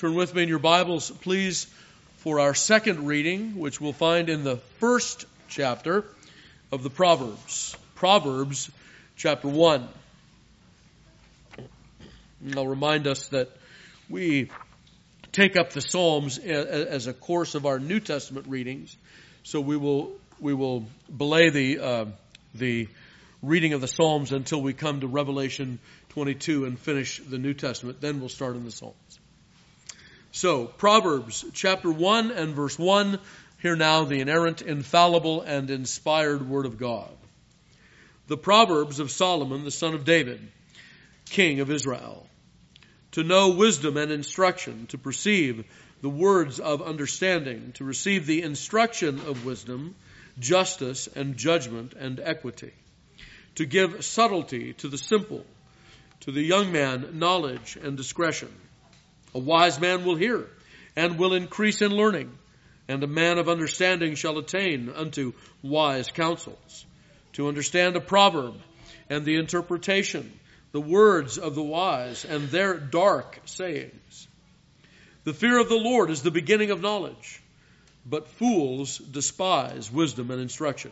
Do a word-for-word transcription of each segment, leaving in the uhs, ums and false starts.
Turn with me in your Bibles, please, for our second reading, which we'll find in the first chapter of the Proverbs. Proverbs chapter one. And I'll remind us that we take up the Psalms as a course of our New Testament readings. So we will we will belay the uh, the reading of the Psalms until we come to Revelation twenty-two and finish the New Testament. Then we'll start in the Psalms. So, Proverbs chapter one and verse one. Hear now the inerrant, infallible, and inspired word of God. The Proverbs of Solomon, the son of David, king of Israel. To know wisdom and instruction, to perceive the words of understanding, to receive the instruction of wisdom, justice and judgment and equity. To give subtlety to the simple, to the young man knowledge and discretion. A wise man will hear and will increase in learning, and a man of understanding shall attain unto wise counsels. To understand a proverb and the interpretation, the words of the wise and their dark sayings. The fear of the Lord is the beginning of knowledge, but fools despise wisdom and instruction.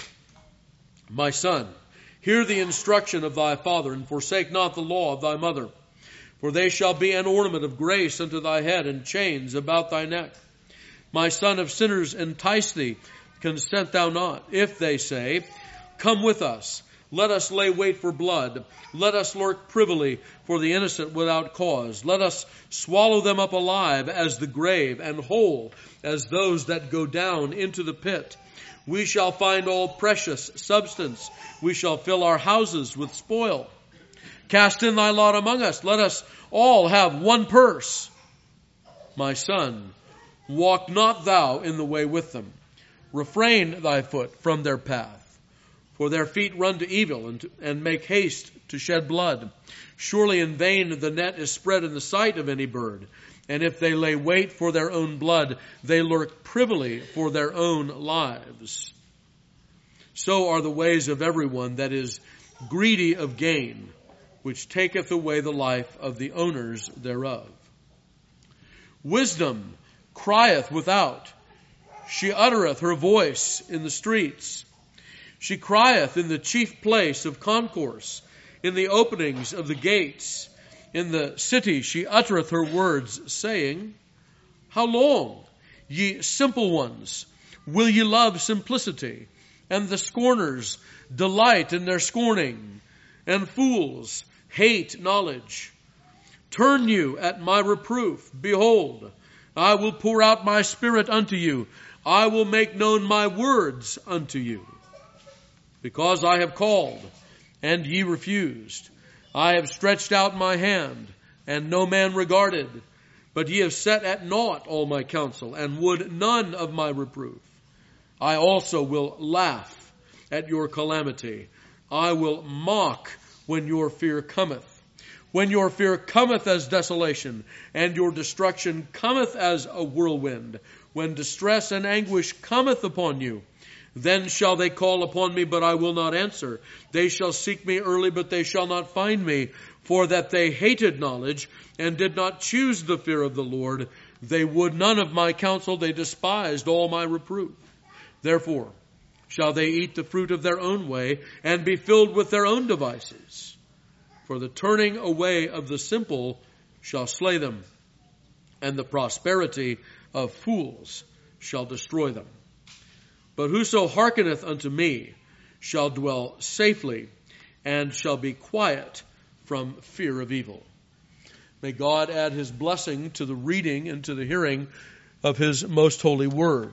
My son, hear the instruction of thy father, and forsake not the law of thy mother. For they shall be an ornament of grace unto thy head, and chains about thy neck. My son, if sinners entice thee, consent thou not. If they say, come with us, let us lay wait for blood. Let us lurk privily for the innocent without cause. Let us swallow them up alive as the grave, and whole as those that go down into the pit. We shall find all precious substance. We shall fill our houses with spoil. Cast in thy lot among us. Let us all have one purse. My son, walk not thou in the way with them. Refrain thy foot from their path. For their feet run to evil, and, and make haste to shed blood. Surely in vain the net is spread in the sight of any bird. And if they lay wait for their own blood, they lurk privily for their own lives. So are the ways of everyone that is greedy of gain, which taketh away the life of the owners thereof. Wisdom crieth without. She uttereth her voice in the streets. She crieth in the chief place of concourse, in the openings of the gates. In the city she uttereth her words, saying, how long, ye simple ones, will ye love simplicity? And the scorners delight in their scorning, and fools hate knowledge. Turn you at my reproof. Behold, I will pour out my spirit unto you. I will make known my words unto you. Because I have called, and ye refused. I have stretched out my hand, and no man regarded. But ye have set at naught all my counsel, and would none of my reproof. I also will laugh at your calamity. I will mock when your fear cometh. When your fear cometh as desolation, and your destruction cometh as a whirlwind. When distress and anguish cometh upon you, then shall they call upon me, but I will not answer. They shall seek me early, but they shall not find me. For that they hated knowledge, and did not choose the fear of the Lord. They would none of my counsel, they despised all my reproof. Therefore shall they eat the fruit of their own way, and be filled with their own devices. For the turning away of the simple shall slay them, and the prosperity of fools shall destroy them. But whoso hearkeneth unto me shall dwell safely, and shall be quiet from fear of evil. May God add his blessing to the reading and to the hearing of his most holy word.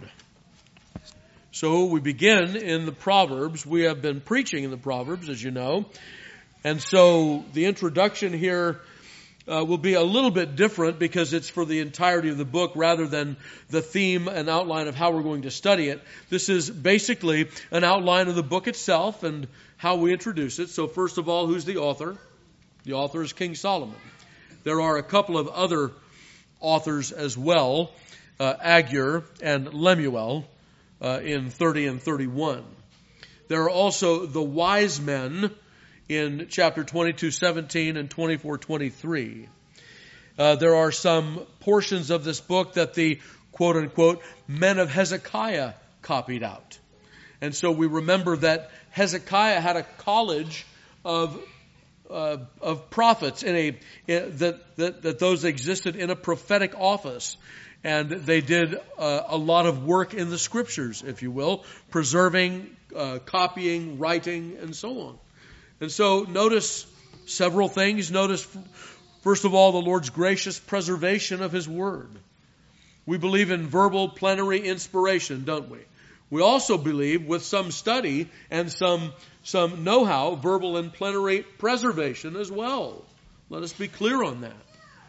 So we begin in the Proverbs. We have been preaching in the Proverbs, as you know. And so the introduction here uh, will be a little bit different because it's for the entirety of the book rather than the theme and outline of how we're going to study it. This is basically an outline of the book itself and how we introduce it. So first of all, who's the author? The author is King Solomon. There are a couple of other authors as well, uh, Agur and Lemuel. Uh, in thirty and thirty-one. There are also the wise men in chapter twenty-two seventeen and twenty-four twenty-three. Uh, there are some portions of this book that the quote-unquote men of Hezekiah copied out. And so we remember that Hezekiah had a college of uh, of prophets in a in, that, that that those existed in a prophetic office, and they did uh, a lot of work in the scriptures, if you will, preserving, uh, copying, writing, and so on. And so notice several things. Notice, first of all, the Lord's gracious preservation of His Word. We believe in verbal plenary inspiration, don't we? We also believe, with some study and some some know-how, verbal and plenary preservation as well. Let us be clear on that.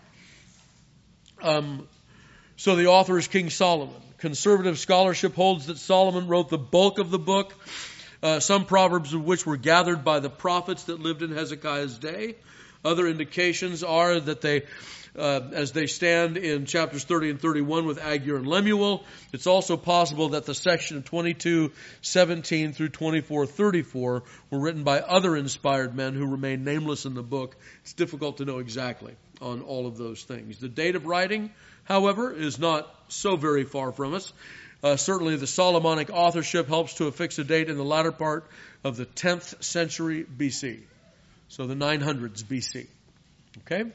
Um, so the author is King Solomon. Conservative scholarship holds that Solomon wrote the bulk of the book, uh, some proverbs of which were gathered by the prophets that lived in Hezekiah's day. Other indications are that they, uh, as they stand in chapters thirty and thirty-one with Agur and Lemuel, it's also possible that the section of twenty-two seventeen through twenty-four thirty-four were written by other inspired men who remain nameless in the book. It's difficult to know exactly on all of those things. The date of writing, however, is not so very far from us. Uh, certainly the Solomonic authorship helps to affix a date in the latter part of the tenth century B C. So the nine hundreds B C. Okay?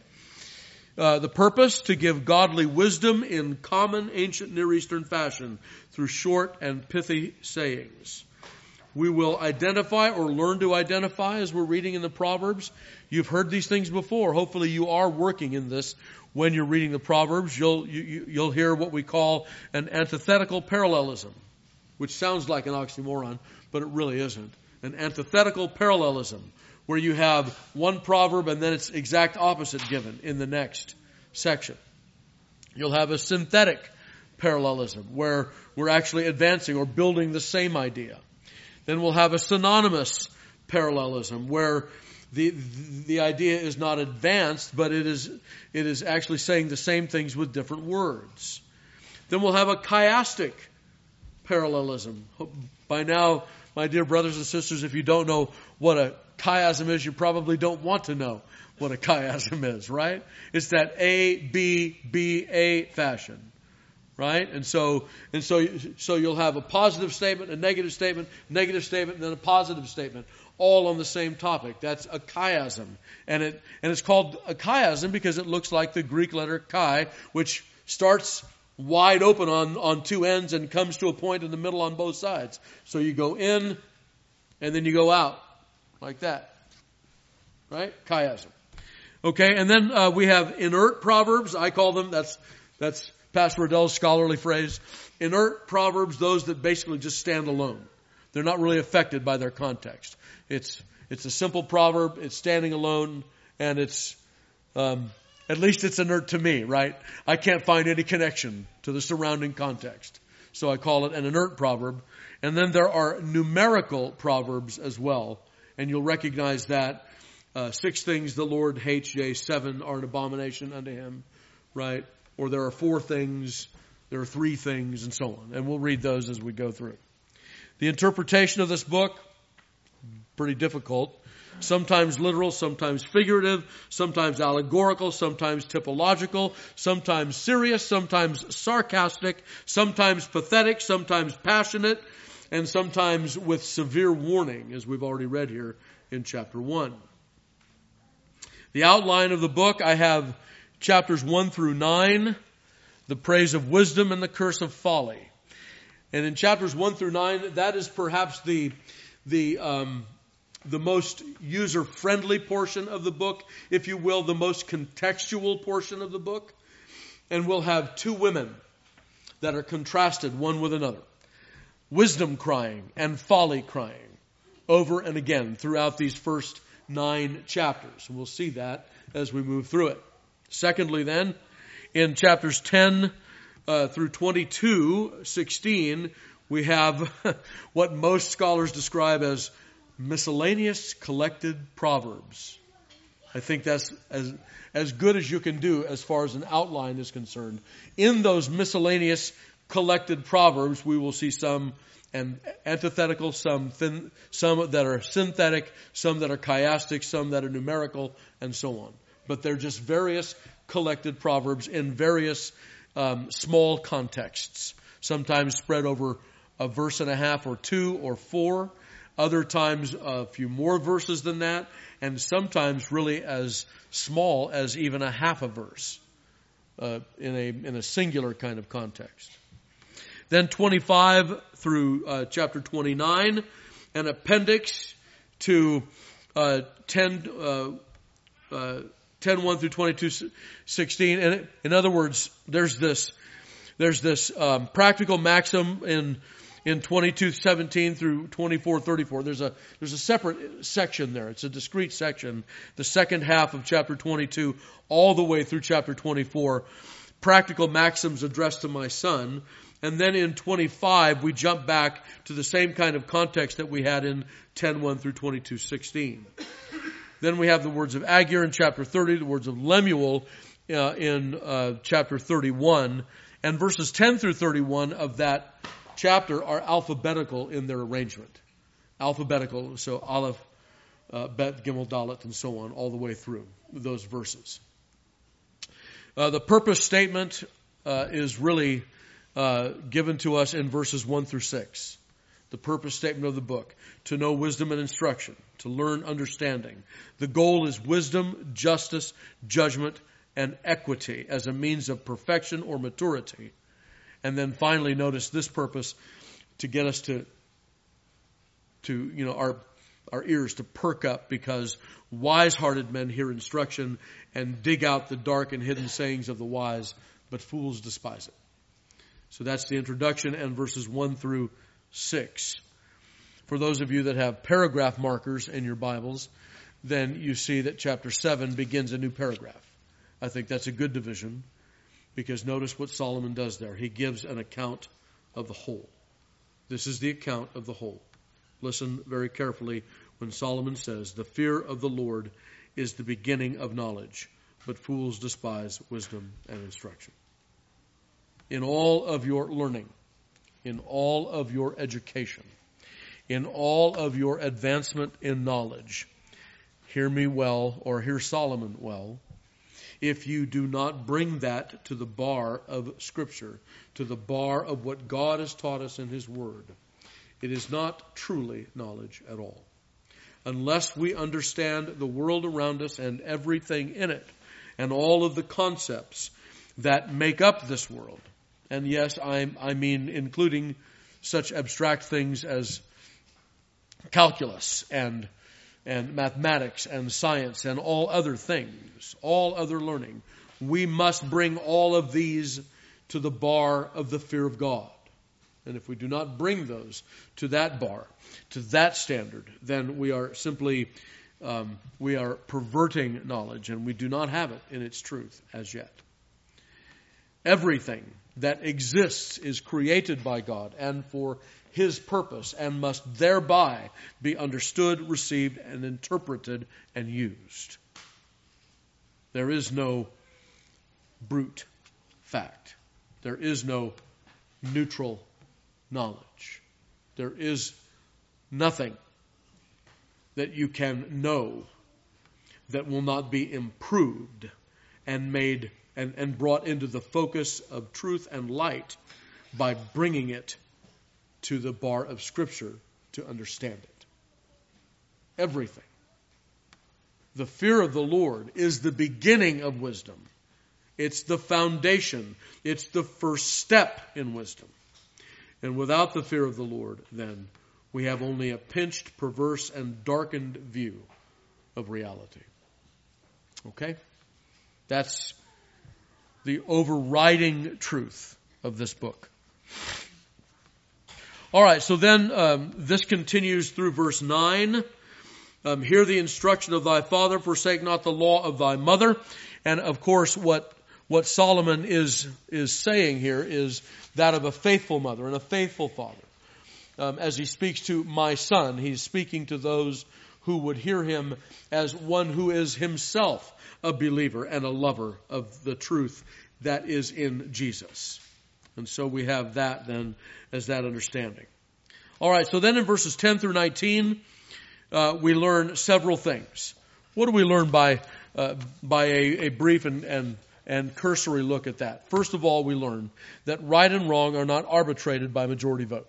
Uh, the purpose, to give godly wisdom in common ancient Near Eastern fashion through short and pithy sayings. We will identify or learn to identify as we're reading in the Proverbs. You've heard these things before. Hopefully you are working in this when you're reading the Proverbs. You'll, you, you'll hear what we call an antithetical parallelism, which sounds like an oxymoron, but it really isn't. An antithetical parallelism, where you have one proverb and then its exact opposite given in the next section. You'll have a synthetic parallelism, where we're actually advancing or building the same idea. Then we'll have a synonymous parallelism, where the the idea is not advanced, but it is it is actually saying the same things with different words. Then we'll have a chiastic parallelism. By now, my dear brothers and sisters, if you don't know what a chiasm is, you probably don't want to know what a chiasm is, right? It's that A, B, B, A fashion, right? And so, and so, so you'll have a positive statement, a negative statement, negative statement, and then a positive statement, all on the same topic. That's a chiasm. And it, and it's called a chiasm because it looks like the Greek letter chi, which starts wide open on, on two ends and comes to a point in the middle on both sides. So you go in and then you go out like that. Right? Chiasm. Okay, and then uh, we have inert proverbs. I call them, that's that's Pastor Riddell's scholarly phrase. Inert proverbs, those that basically just stand alone. They're not really affected by their context. It's it's a simple proverb, it's standing alone, and it's um, at least it's inert to me, right? I can't find any connection to the surrounding context. So I call it an inert proverb. And then there are numerical proverbs as well. And you'll recognize that. Uh, six things the Lord hates, yea, seven are an abomination unto Him, right? Or there are four things, there are three things, and so on. And we'll read those as we go through. The interpretation of this book, pretty difficult. Sometimes literal, sometimes figurative, sometimes allegorical, sometimes typological, sometimes serious, sometimes sarcastic, sometimes pathetic, sometimes passionate, and sometimes with severe warning, as we've already read here in chapter one. The outline of the book, I have chapters one through nine, the praise of wisdom and the curse of folly. And in chapters one through nine, that is perhaps the the um, the most user-friendly portion of the book, if you will, the most contextual portion of the book. And we'll have two women that are contrasted one with another. Wisdom crying and folly crying over and again throughout these first nine chapters. And we'll see that as we move through it. Secondly then, in chapters ten uh, through twenty-two, sixteen, we have what most scholars describe as miscellaneous collected proverbs. I think that's as as good as you can do as far as an outline is concerned. In those miscellaneous collected proverbs, we will see some and antithetical, some thin, some that are synthetic, some that are chiastic, some that are numerical, and so on. But they're just various collected proverbs in various um, small contexts, sometimes spread over a verse and a half or two or four, other times a few more verses than that, and sometimes really as small as even a half a verse uh, in a in a singular kind of context. Then twenty-five through uh, chapter twenty-nine, an appendix to uh, ten, uh, uh, ten one through twenty-two sixteen. And in other words, there's this there's this um, practical maxim in in twenty-two seventeen through twenty-four thirty-four. There's a there's a separate section there. It's a discrete section. The second half of chapter twenty-two, all the way through chapter twenty-four, practical maxims addressed to my son. And then in twenty-five, we jump back to the same kind of context that we had in ten one through twenty-two sixteen. Then we have the words of Agur in chapter thirty, the words of Lemuel uh, in uh, chapter thirty-one, and verses ten through thirty-one of that chapter are alphabetical in their arrangement. Alphabetical, so Aleph, uh, Bet, Gimel, Dalet, and so on, all the way through those verses. Uh, the purpose statement uh, is really uh, given to us in verses one through six. The purpose statement of the book: to know wisdom and instruction, to learn understanding. The goal is wisdom, justice, judgment, and equity as a means of perfection or maturity. And then finally, notice this purpose: to get us to, to you know, our our ears to perk up, because wise-hearted men hear instruction and dig out the dark and hidden sayings of the wise, but fools despise it. So that's the introduction and verses one through six. For those of you that have paragraph markers in your Bibles, then you see that chapter seven begins a new paragraph. I think that's a good division, because notice what Solomon does there. He gives an account of the whole. This is the account of the whole. Listen very carefully when Solomon says, "The fear of the Lord is the beginning of knowledge, but fools despise wisdom and instruction." In all of your learning, in all of your education, in all of your advancement in knowledge, hear me well, or hear Solomon well, if you do not bring that to the bar of Scripture, to the bar of what God has taught us in His Word, it is not truly knowledge at all. Unless we understand the world around us and everything in it, and all of the concepts that make up this world, and yes, I, I mean including such abstract things as calculus and and mathematics and science and all other things, all other learning, we must bring all of these to the bar of the fear of God. And if we do not bring those to that bar, to that standard, then we are simply, um, we are perverting knowledge, and we do not have it in its truth as yet. Everything that exists is created by God and for His purpose, and must thereby be understood, received, and interpreted and used. There is no brute fact. There is no neutral knowledge. There is nothing that you can know that will not be improved and made and, and brought into the focus of truth and light by bringing it to the bar of Scripture to understand it. Everything. The fear of the Lord is the beginning of wisdom. It's the foundation. It's the first step in wisdom. And without the fear of the Lord, then, we have only a pinched, perverse, and darkened view of reality. Okay? That's the overriding truth of this book. All right, so then um, this continues through verse nine. Um, Hear the instruction of thy father, forsake not the law of thy mother. And of course, what what Solomon is is saying here is that of a faithful mother and a faithful father. Um, as he speaks to my son, he's speaking to those who would hear him as one who is himself a believer and a lover of the truth that is in Jesus. And so we have that then as that understanding. All right, so then in verses ten through nineteen, uh, we learn several things. What do we learn by uh, by a, a brief and, and and cursory look at that. First of all, we learn that right and wrong are not arbitrated by majority vote.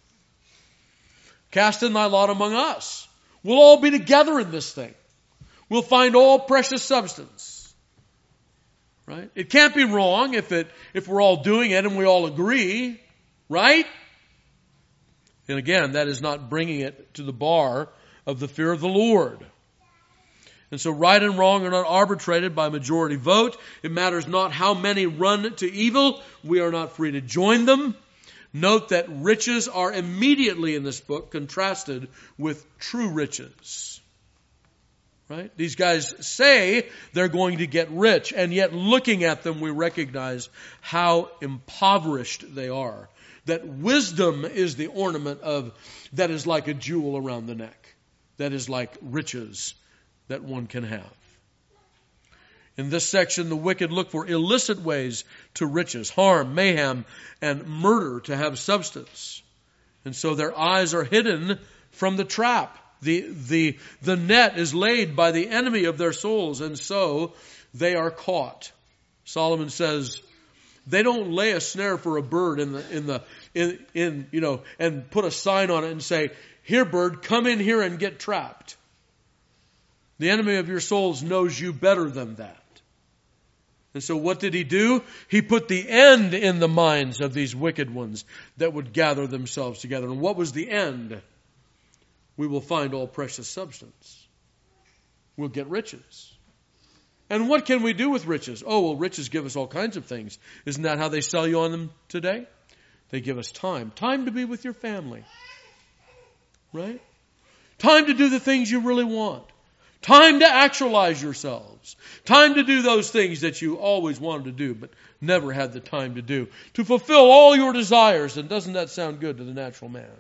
Cast in thy lot among us. We'll all be together in this thing. We'll find all precious substance. Right? It can't be wrong if it if we're all doing it and we all agree. Right? And again, that is not bringing it to the bar of the fear of the Lord. And so right and wrong are not arbitrated by majority vote. It matters not how many run to evil. We are not free to join them. Note that riches are immediately in this book contrasted with true riches. Right? These guys say they're going to get rich, and yet looking at them we recognize how impoverished they are. That wisdom is the ornament of that is like a jewel around the neck. That is like riches that one can have. In this section, the wicked look for illicit ways to riches, harm, mayhem, and murder to have substance. And so their eyes are hidden from the trap. The, the, the net is laid by the enemy of their souls, and so they are caught. Solomon says, they don't lay a snare for a bird in the, in the, in, in, you know, and put a sign on it and say, here bird, come in here and get trapped. The enemy of your souls knows you better than that. And so what did he do? He put the end in the minds of these wicked ones that would gather themselves together. And what was the end? We will find all precious substance. We'll get riches. And what can we do with riches? Oh, well, riches give us all kinds of things. Isn't that how they sell you on them today? They give us time. Time to be with your family. Right? Time to do the things you really want. Time to actualize yourselves. Time to do those things that you always wanted to do but never had the time to do. To fulfill all your desires. And doesn't that sound good to the natural man?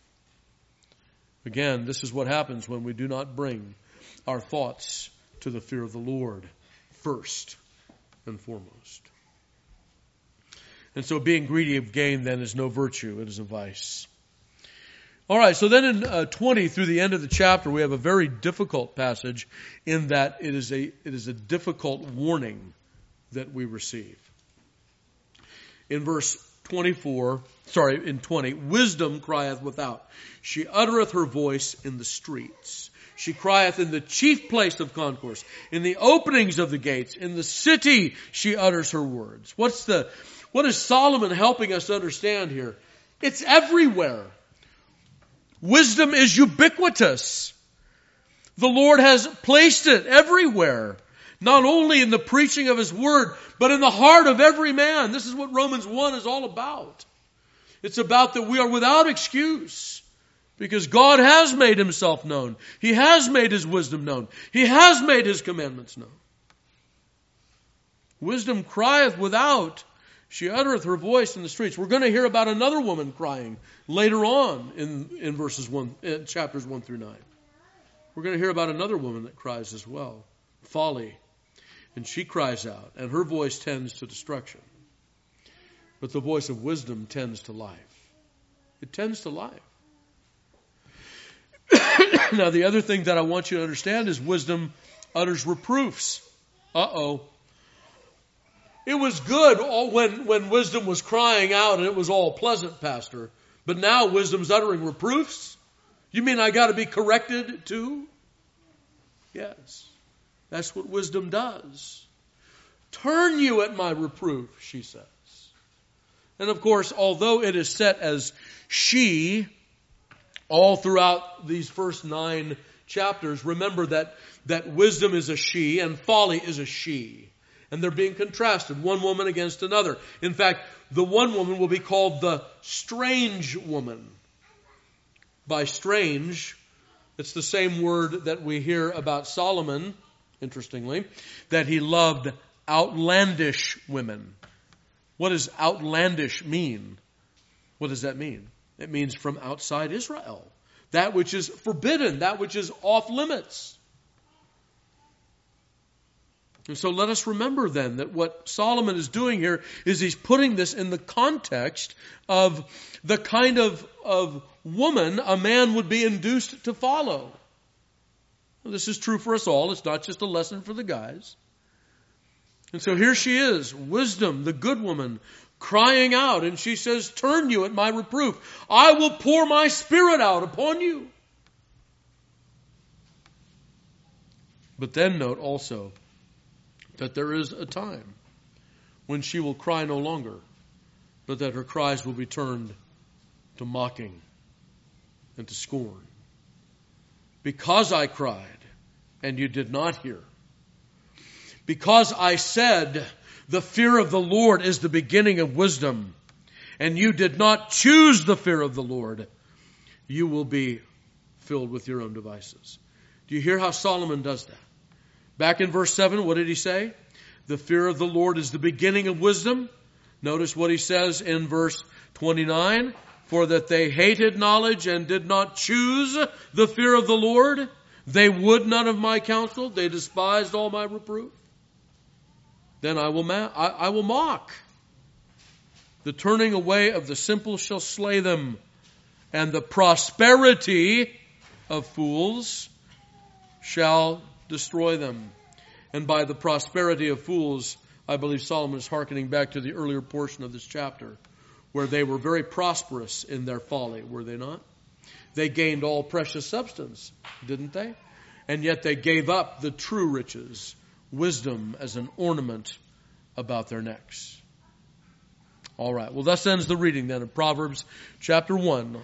Again, this is what happens when we do not bring our thoughts to the fear of the Lord first and foremost. And so being greedy of gain then is no virtue. It is a vice. All right, so then in uh, twenty through the end of the chapter, we have a very difficult passage in that it is a it is a difficult warning that we receive. In verse twenty-four, sorry, in twenty, wisdom crieth without. She uttereth her voice in the streets. She crieth in the chief place of concourse, in the openings of the gates, in the city she utters her words. What's the, what is Solomon helping us understand here? It's everywhere. Wisdom is ubiquitous. The Lord has placed it everywhere. Not only in the preaching of His Word, but in the heart of every man. This is what Romans one is all about. It's about that we are without excuse. Because God has made Himself known. He has made His wisdom known. He has made His commandments known. Wisdom crieth without. She uttereth her voice in the streets. We're going to hear about another woman crying later on in, in verses one, in chapters one through nine. We're going to hear about another woman that cries as well. Folly. And she cries out, and her voice tends to destruction. But the voice of wisdom tends to life. It tends to life. Now, the other thing that I want you to understand is wisdom utters reproofs. Uh-oh. It was good all when, when wisdom was crying out and it was all pleasant, Pastor. But now wisdom's uttering reproofs? You mean I got to be corrected too? Yes. That's what wisdom does. Turn you at my reproof, she says. And of course, although it is set as she all throughout these first nine chapters, remember that, that wisdom is a she and folly is a she. And they're being contrasted, one woman against another. In fact, the one woman will be called the strange woman. By strange, it's the same word that we hear about Solomon, interestingly, that he loved outlandish women. What does outlandish mean? What does that mean? It means from outside Israel. That which is forbidden, that which is off limits. And so let us remember then that what Solomon is doing here is he's putting this in the context of the kind of, of woman a man would be induced to follow. This is true for us all. It's not just a lesson for the guys. And so here she is, wisdom, the good woman, crying out. And she says, turn you at my reproof. I will pour my spirit out upon you. But then note also that there is a time when she will cry no longer, but that her cries will be turned to mocking and to scorn. Because I cried, and you did not hear. Because I said, the fear of the Lord is the beginning of wisdom, and you did not choose the fear of the Lord, you will be filled with your own devices. Do you hear how Solomon does that? Back in verse seven, what did he say? The fear of the Lord is the beginning of wisdom. Notice what he says in verse twenty-nine. For that they hated knowledge and did not choose the fear of the Lord. They would none of my counsel. They despised all my reproof. Then I will, ma- I, I will mock. The turning away of the simple shall slay them, and the prosperity of fools shall destroy them. And by the prosperity of fools, I believe Solomon is hearkening back to the earlier portion of this chapter, where they were very prosperous in their folly, were they not? They gained all precious substance, didn't they? And yet they gave up the true riches, wisdom as an ornament about their necks. All right, well, thus ends the reading then of Proverbs chapter one.